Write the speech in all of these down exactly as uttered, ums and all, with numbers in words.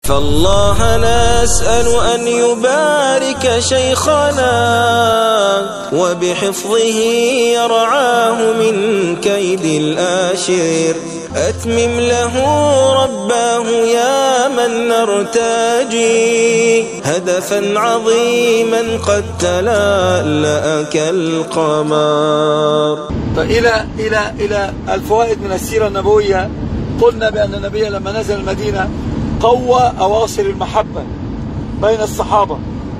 فالله نسأل أن يبارك شيخنا وبحفظه يرعاه من كيد الآشر. أتمم له رباه يا من نرتجي هدفا عظيما قد تلألأ كالقمر. فإلى إلى إلى الفوائد من السيرة النبوية. قلنا بأن النبي لما نزل المدينة قوى أواصر المحبة بين الصحابة،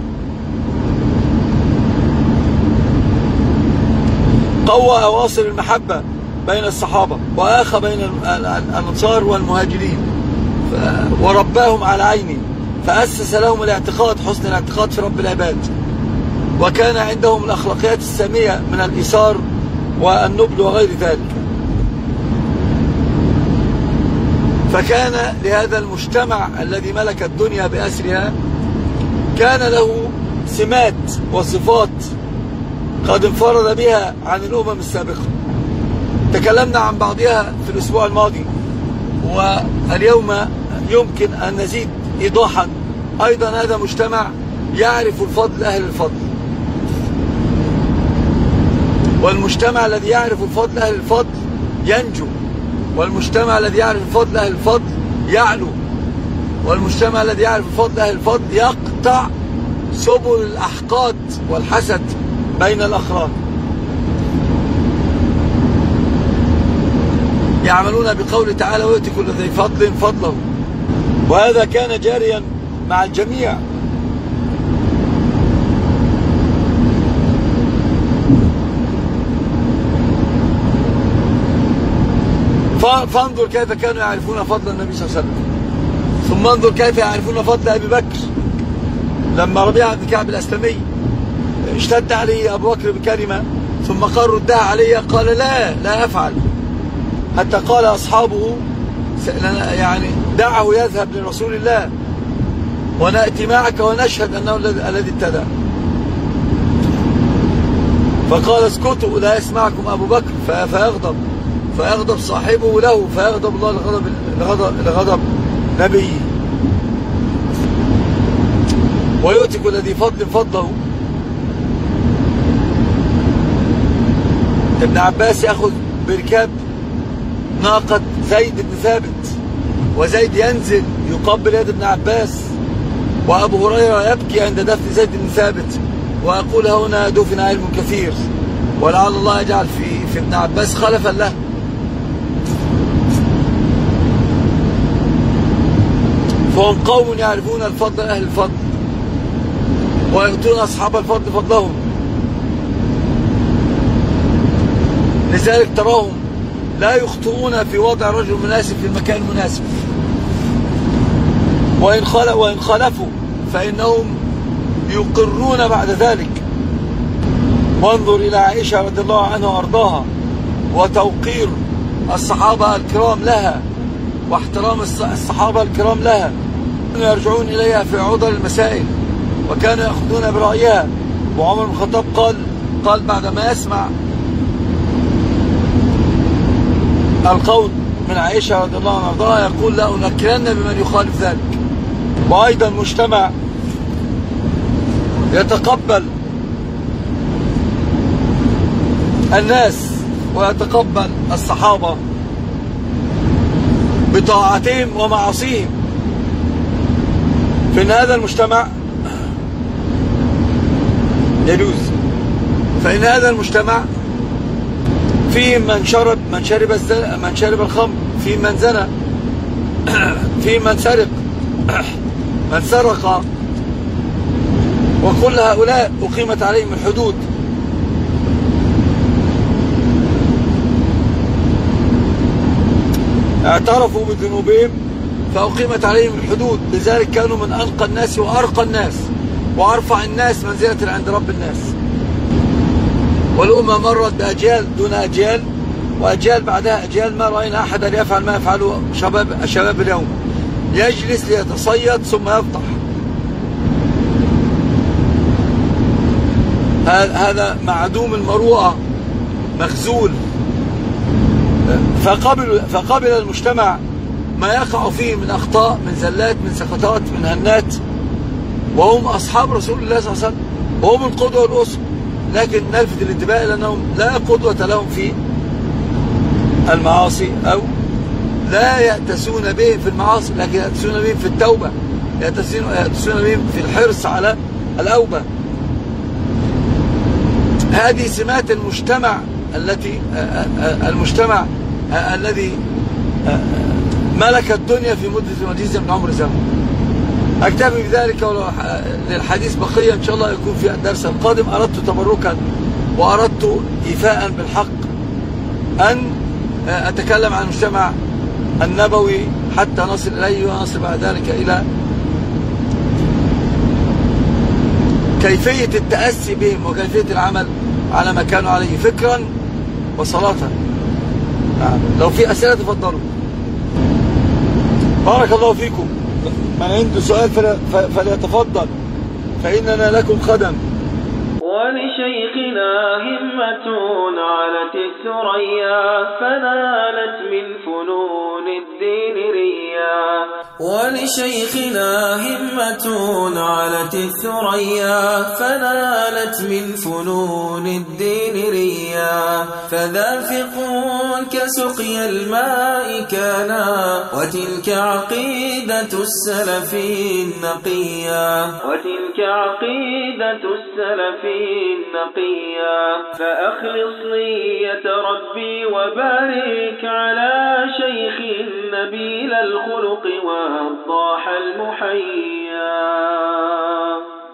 قوى أواصر المحبة بين الصحابة وآخى بين الأنصار والمهاجرين ورباهم على عينه، فأسس لهم الاعتقاد، حسن الاعتقاد في رب العباد، وكان عندهم الأخلاقيات السامية من الإيثار والنبل وغير ذلك. فكان لهذا المجتمع الذي ملك الدنيا بأسرها كان له سمات وصفات قد انفرد بها عن الأمم السابقة. تكلمنا عن بعضها في الأسبوع الماضي، واليوم يمكن أن نزيد إيضاحا. أيضا هذا مجتمع يعرف الفضل أهل الفضل، والمجتمع الذي يعرف الفضل أهل الفضل ينجو، والمجتمع الذي يعرف الفضل أهل الفضل يعلو، والمجتمع الذي يعرف الفضل أهل الفضل يقطع سبل الأحقاد والحسد بين الأخران. يعملون بقوله تعالى ويؤتي كل ذي فضل فضله، وهذا كان جاريا مع الجميع. فانظر كيف كانوا يعرفون فضل النبي صلى الله عليه وسلم، ثم انظر كيف يعرفون فضل أبي بكر. لما ربيعة بن كعب الأسلمي اشتد عليه أبو بكر بكلمة ثم قال ردها علي، قال لا لا أفعل، حتى قال أصحابه يعني دعه يذهب لرسول الله ونأتي معك ونشهد أنه الذي ابتدأ. فقال اسكتوا لا يسمعكم أبو بكر فيغضب فيغضب صاحبه له فيغضب الله لغضب, لغضب, لغضب نبيه. ويؤتي كل ذي فضل فضله. ابن عباس يأخذ بركاب ناقة زيد بن ثابت، وزيد ينزل يقبل يد ابن عباس، وأبو هريرة يبكي عند دفن زيد بن ثابت ويقول هنا دفن علم كثير، ولعل الله يجعل في, في ابن عباس خلفا له. فهم قوم يعرفون الفضل أهل الفضل ويؤتون أصحاب الفضل فضلهم. لذلك تراهم لا يخطئون في وضع الرجل المناسب في المكان المناسب، وإن خالفوا فإنهم يقرون بعد ذلك. وانظر إلى عائشة رضي الله عنها وأرضاها وتوقير الصحابة الكرام لها واحترام الصحابة الكرام لها، كانوا يرجعون إليها في عضل المسائل وكانوا يأخذون برأيها. وعمر بن الخطاب قال قال بعدما يسمع القول من عائشة رضي الله عنها وارضاها يقول لا أنكرن بمن يخالف ذلك. وأيضا مجتمع يتقبل الناس ويتقبل الصحابة بطاعتهم ومعاصيهم. فإن هذا المجتمع يجوز، فإن هذا المجتمع فيه من شرب من شرب من شرب الخمر، فيه من زنى، فيه من سرق من سرق، وكل هؤلاء أقيمت عليهم الحدود. اعترفوا بذنوبهم فأقيمت عليهم الحدود. لذلك كانوا من أنقى الناس وأرقى الناس وأرفع الناس منزلة عند رب الناس. والأمة مرت بأجيال دون أجيال، وأجيال بعدها أجيال، ما رأينا أحدا يفعل ما يفعله شباب الشباب اليوم، يجلس ليتصيد ثم يفضح. هذا معدوم المروءة مخزول. فقبل, فقبل المجتمع ما يقع فيه من أخطاء، من زلات، من سقطات، من هنات، وهم أصحاب رسول الله صلى الله عليه وسلم وهم القدوة والأسوة، لكن نلفت الانتباه إلى أنهم لا قدوة لهم في المعاصي، أو لا يأتسون بهم في المعاصي، لكن يأتسون بهم في التوبة، يأتسون بهم في الحرص على الأوبة. هذه سمات المجتمع التي المجتمع الذي ملك الدنيا في مدة وجيزة من عمر زمن. أكتفي بذلك، ولو للحديث بقية إن شاء الله يكون في الدرس القادم. أردت تبركا وأردت إيفاء بالحق أن أتكلم عن المجتمع النبوي حتى نصل إليه، ونصل بعد ذلك إلى كيفية التأسي بهم وكيفية العمل على ما كانوا عليه فكرا وصلاة. لو في أسئلة تفضلوا. بارك الله فيكم. من عنده سؤال فليتفضل، فإننا لكم خدم. ولشيخنا همة علت الثريا فنالت من فنون الدين ريا. ولشيخنا همة علت الثريا فنالت من فنون الدين ريا. فذا فقه كسقي الماء كانا وتلك عقيدة السلف النقيا. وتلك عقيدة السلف النقيا. فأخلص نية ربي وبارك على شيخ نبيل الخلق والضاح المحيا.